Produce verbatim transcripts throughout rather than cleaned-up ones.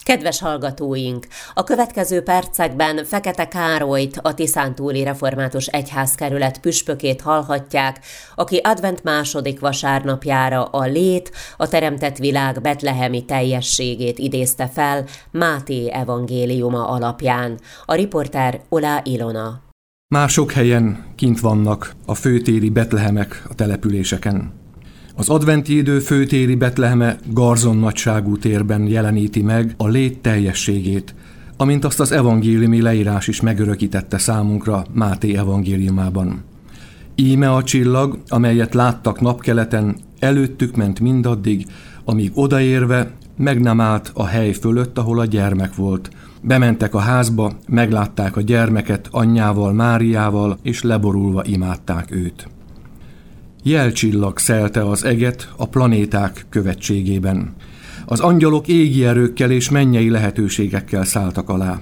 Kedves hallgatóink! A következő percekben Fekete Károlyt, a Tiszántúli Református Egyházkerület püspökét hallhatják, aki advent második vasárnapjára a lét, a teremtett világ betlehemi teljességét idézte fel Máté evangéliuma alapján. A riporter Oláh Ilona. Már sok helyen kint vannak a főtéri betlehemek a településeken. Az adventi idő főtéri betleheme Garzon nagyságú térben jeleníti meg a lét teljességét, amint azt az evangéliumi leírás is megörökítette számunkra Máté evangéliumában. Íme a csillag, amelyet láttak napkeleten, előttük ment mindaddig, amíg odaérve meg nem állt a hely fölött, ahol a gyermek volt. Bementek a házba, meglátták a gyermeket anyjával, Máriával, és leborulva imádták őt. Jelcsillag szelte az eget a planéták követségében. Az angyalok égi erőkkel és mennyei lehetőségekkel szálltak alá.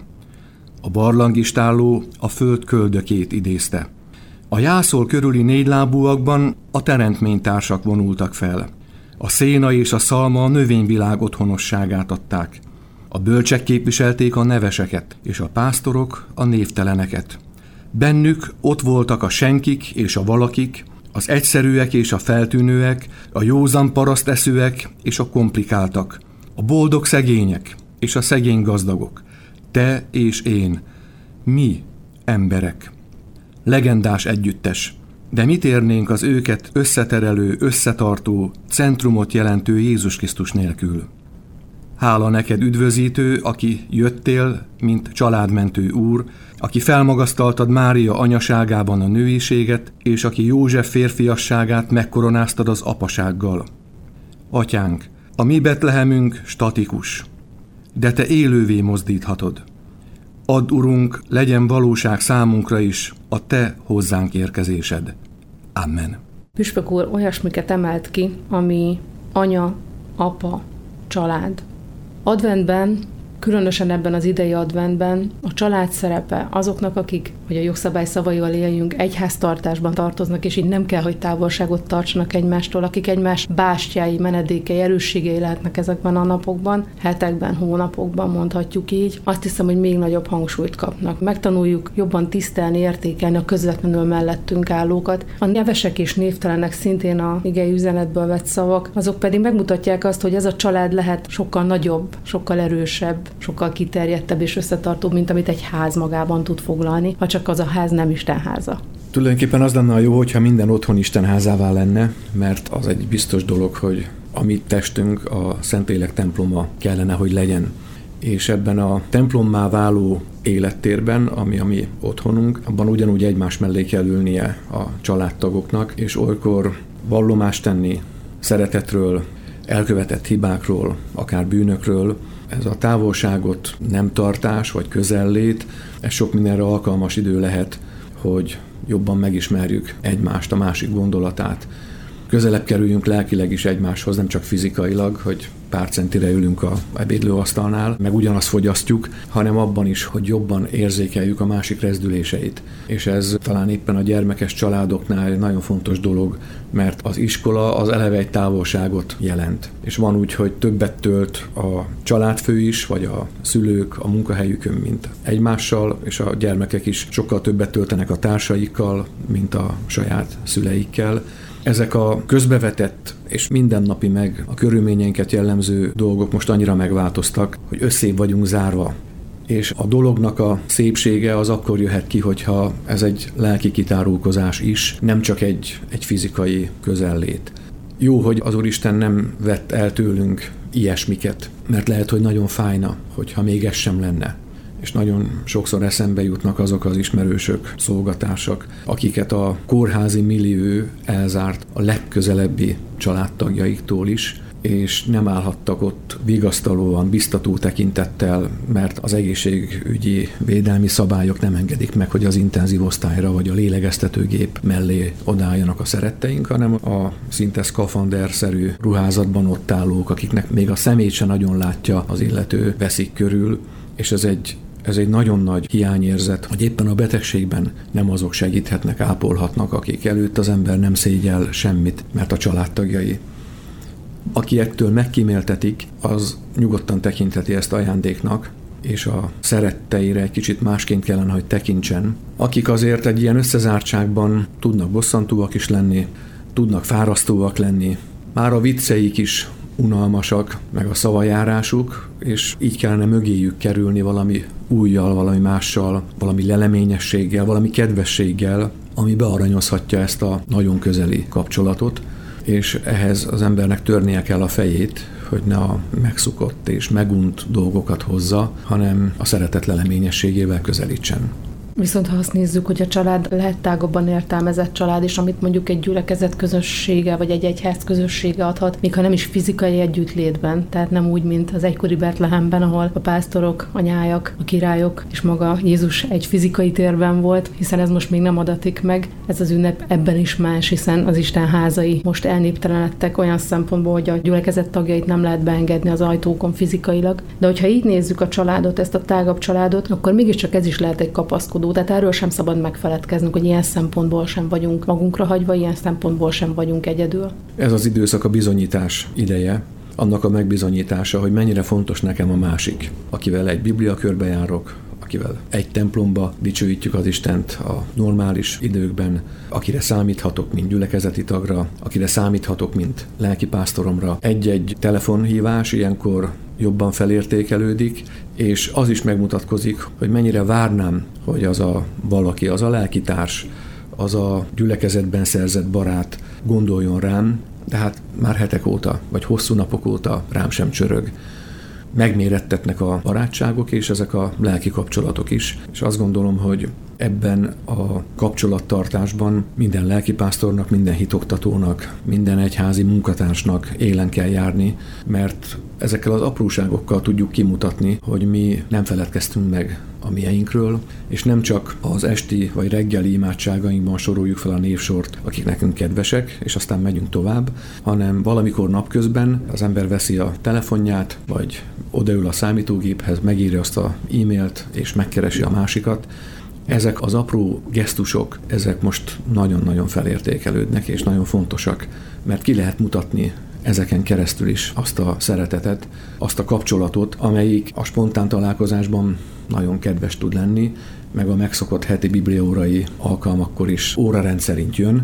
A barlangistálló a föld köldökét idézte. A jászol körüli négylábúakban a teremtménytársak vonultak fel. A széna és a szalma a növényvilág otthonosságát adták. A bölcsek képviselték a neveseket, és a pásztorok a névteleneket. Bennük ott voltak a senkik és a valakik, az egyszerűek és a feltűnőek, a józan paraszteszőek és a komplikáltak, a boldog szegények és a szegény gazdagok, te és én, mi emberek. Legendás együttes, de mit érnénk az őket összeterelő, összetartó, centrumot jelentő Jézus Krisztus nélkül? Hála neked, üdvözítő, aki jöttél, mint családmentő úr, aki felmagasztaltad Mária anyaságában a nőiséget, és aki József férfiasságát megkoronáztad az apasággal. Atyánk, a mi Betlehemünk statikus, de te élővé mozdíthatod. Add, Urunk, legyen valóság számunkra is a te hozzánk érkezésed. Amen. Püspök úr olyasmiket emelt ki, ami anya, apa, család. Adventben, különösen ebben az idei adventben a család szerepe azoknak, akik, hogy a jogszabály szavaival éljünk, egyháztartásban tartoznak, és így nem kell, hogy távolságot tartsanak egymástól, akik egymás bástyái, menedékei, erősségei lehetnek ezekben a napokban, hetekben, hónapokban, mondhatjuk így. Azt hiszem, hogy még nagyobb hangsúlyt kapnak. Megtanuljuk jobban tisztelni, értékelni a közvetlenül mellettünk állókat. A nevesek és névtelenek szintén a igei üzenetből vett szavak, azok pedig megmutatják azt, hogy ez a család lehet sokkal nagyobb, sokkal erősebb, sokkal kiterjedtebb és összetartóbb, mint amit egy ház magában tud foglalni, ha csak az a ház nem istenháza. Tulajdonképpen az lenne a jó, hogyha minden otthon istenházává lenne, mert az egy biztos dolog, hogy a mi testünk a Szentlélek temploma kellene, hogy legyen. És ebben a templommá váló élettérben, ami a mi otthonunk, abban ugyanúgy egymás mellé kell ülnie a családtagoknak, és olykor vallomást tenni szeretetről, elkövetett hibákról, akár bűnökről. Ez a távolságot nem tartás vagy közellét, ez sok mindenre alkalmas idő lehet, hogy jobban megismerjük egymást, a másik gondolatát. Közelebb kerüljünk lelkileg is egymáshoz, nem csak fizikailag, hogy pár centire ülünk a ebédlőasztalnál, meg ugyanazt fogyasztjuk, hanem abban is, hogy jobban érzékeljük a másik rezdüléseit. És ez talán éppen a gyermekes családoknál egy nagyon fontos dolog, mert az iskola az eleve egy távolságot jelent. És van úgy, hogy többet tölt a családfő is, vagy a szülők a munkahelyükön, mint egymással, és a gyermekek is sokkal többet töltenek a társaikkal, mint a saját szüleikkel. Ezek a közbevetett és mindennapi meg a körülményeinket jellemző dolgok most annyira megváltoztak, hogy összébb vagyunk zárva. És a dolognak a szépsége az akkor jöhet ki, hogyha ez egy lelki kitárulkozás is, nem csak egy, egy fizikai közellét. Jó, hogy az Úristen nem vett el tőlünk ilyesmiket, mert lehet, hogy nagyon fájna, hogyha még ez sem lenne. És nagyon sokszor eszembe jutnak azok az ismerősök, szolgatársak, akiket a kórházi millió elzárt a legközelebbi családtagjaiktól is, és nem állhattak ott vigasztalóan, biztató tekintettel, mert az egészségügyi védelmi szabályok nem engedik meg, hogy az intenzív osztályra vagy a lélegeztetőgép mellé odálljanak a szeretteink, hanem a szinte szkafander-szerű ruházatban ott állók, akiknek még a szemét se nagyon látja az illető, veszik körül, és ez egy Ez egy nagyon nagy hiányérzet, hogy éppen a betegségben nem azok segíthetnek, ápolhatnak, akik előtt az ember nem szégyel semmit, mert a családtagjai. Aki ettől megkíméltetik, az nyugodtan tekintheti ezt ajándéknak, és a szeretteire egy kicsit másként kellene, hogy tekintsen. Akik azért egy ilyen összezártságban tudnak bosszantóak is lenni, tudnak fárasztóak lenni, már a vicceik is unalmasak, meg a szavajárásuk, és így kellene mögéjük kerülni valami újjal, valami mással, valami leleményességgel, valami kedvességgel, ami bearanyozhatja ezt a nagyon közeli kapcsolatot, és ehhez az embernek törnie kell a fejét, hogy ne a megszokott és megunt dolgokat hozza, hanem a szeretet leleményességével közelítsen. Viszont ha azt nézzük, hogy a család lehet tágabban értelmezett család, és amit mondjuk egy gyülekezet közössége, vagy egy egyház közössége adhat, még ha nem is fizikai együttlétben, tehát nem úgy, mint az egykori Betlehemben, ahol a pásztorok, a nyájak, a királyok, és maga Jézus egy fizikai térben volt, hiszen ez most még nem adatik meg. Ez az ünnep ebben is más, hiszen az Isten házai most elnéptelenedtek olyan szempontból, hogy a gyülekezet tagjait nem lehet beengedni az ajtókon fizikailag. De hogyha így nézzük a családot, ezt a tágabb családot, akkor mégiscsak ez is lehet egy kapaszkodó. Tehát erről sem szabad megfeledkeznünk, hogy ilyen szempontból sem vagyunk magunkra hagyva, ilyen szempontból sem vagyunk egyedül. Ez az időszak a bizonyítás ideje, annak a megbizonyítása, hogy mennyire fontos nekem a másik, akivel egy bibliakörbe járok, akivel egy templomba dicsőítjük az Istent a normális időkben, akire számíthatok, mint gyülekezeti tagra, akire számíthatok, mint lelkipásztoromra. Egy-egy telefonhívás ilyenkor jobban felértékelődik, és az is megmutatkozik, hogy mennyire várnám, hogy az a valaki, az a lelkitárs, az a gyülekezetben szerzett barát gondoljon rám, de hát már hetek óta, vagy hosszú napok óta rám sem csörög. Megmérettetnek a barátságok és ezek a lelki kapcsolatok is, és azt gondolom, hogy ebben a kapcsolattartásban minden lelkipásztornak, minden hitoktatónak, minden egyházi munkatársnak élen kell járni, mert ezekkel az apróságokkal tudjuk kimutatni, hogy mi nem feledkeztünk meg a mieinkről, és nem csak az esti vagy reggeli imádságainkban soroljuk fel a névsort, akik nekünk kedvesek, és aztán megyünk tovább, hanem valamikor napközben az ember veszi a telefonját, vagy odaül a számítógéphez, megírja azt az e-mailt, és megkeresi a másikat. Ezek az apró gesztusok, ezek most nagyon-nagyon felértékelődnek, és nagyon fontosak, mert ki lehet mutatni ezeken keresztül is azt a szeretetet, azt a kapcsolatot, amelyik a spontán találkozásban nagyon kedves tud lenni, meg a megszokott heti bibliaórai alkalmakkor is órarend szerint jön,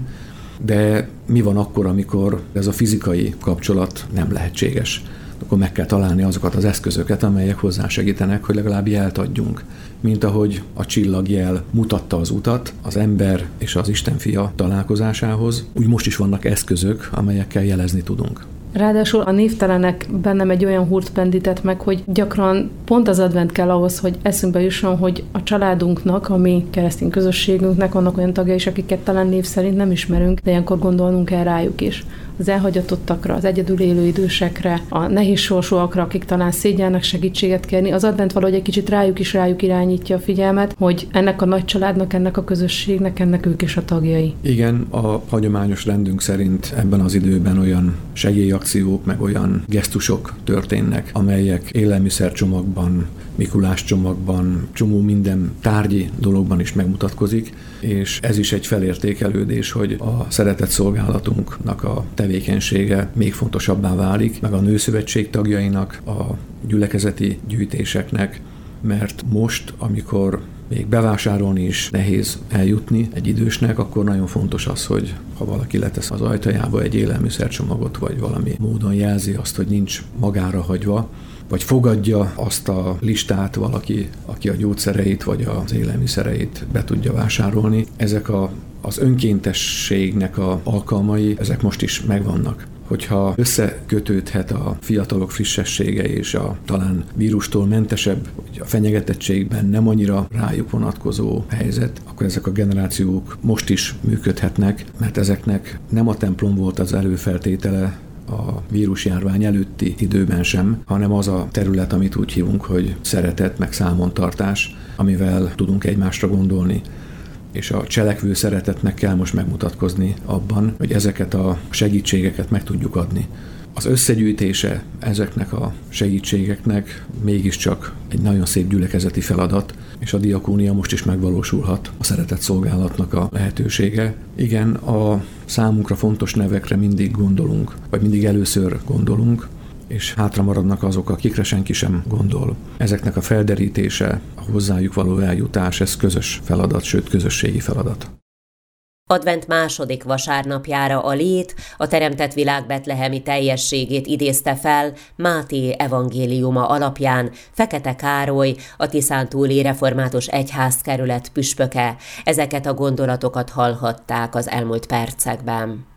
de mi van akkor, amikor ez a fizikai kapcsolat nem lehetséges? Akkor meg kell találni azokat az eszközöket, amelyek hozzásegítenek, hogy legalább jelt adjunk. Mint ahogy a csillagjel mutatta az utat az ember és az Isten fia találkozásához, úgy most is vannak eszközök, amelyekkel jelezni tudunk. Ráadásul a névtelenek bennem egy olyan húrt pendített meg, hogy gyakran pont az advent kell ahhoz, hogy eszünkbe jusson, hogy a családunknak, a mi keresztény közösségünknek vannak olyan tagjai is, akiket talán név szerint nem ismerünk, de ilyenkor gondolnunk kell rájuk is. Az elhagyatottakra, az egyedül élő idősekre, a nehéz sorsúakra, akik talán szégyelnek segítséget kérni. Az advent valahogy egy kicsit rájuk is rájuk irányítja a figyelmet, hogy ennek a nagy családnak, ennek a közösségnek, ennek ők is a tagjai. Igen, a hagyományos rendünk szerint ebben az időben olyan segélyakciók, meg olyan gesztusok történnek, amelyek élelmiszercsomagban, Mikulás csomagban, csomó minden tárgyi dologban is megmutatkozik, és ez is egy felértékelődés, hogy a szeretett szolgálatunknak a tevékenysége még fontosabbá válik, meg a nőszövetség tagjainak, a gyülekezeti gyűjtéseknek, mert most, amikor még bevásárolni is nehéz eljutni egy idősnek, akkor nagyon fontos az, hogy ha valaki letesz az ajtajába egy élelmiszercsomagot, vagy valami módon jelzi azt, hogy nincs magára hagyva, vagy fogadja azt a listát valaki, aki a gyógyszereit vagy az élelmiszereit be tudja vásárolni. Ezek a, az önkéntességnek a alkalmai, ezek most is megvannak. Hogyha összekötődhet a fiatalok frissessége és a talán vírustól mentesebb, vagy a fenyegetettségben nem annyira rájuk vonatkozó helyzet, akkor ezek a generációk most is működhetnek, mert ezeknek nem a templom volt az előfeltétele a vírusjárvány előtti időben sem, hanem az a terület, amit úgy hívunk, hogy szeretet, meg számontartás, amivel tudunk egymásra gondolni. És a cselekvő szeretetnek kell most megmutatkozni abban, hogy ezeket a segítségeket meg tudjuk adni. az összegyűjtése ezeknek a segítségeknek mégiscsak egy nagyon szép gyülekezeti feladat, és a diakónia most is megvalósulhat, a szeretett szolgálatnak a lehetősége. Igen, a számunkra fontos nevekre mindig gondolunk, vagy mindig először gondolunk, és hátra maradnak azok, akikre senki sem gondol. Ezeknek a felderítése, a hozzájuk való eljutás, ez közös feladat, sőt közösségi feladat. Advent második vasárnapjára a lét a teremtett világ betlehemi teljességét idézte fel Máté evangéliuma alapján Fekete Károly, a tiszántúli református egyházkerület püspöke. Ezeket a gondolatokat hallhatták az elmúlt percekben.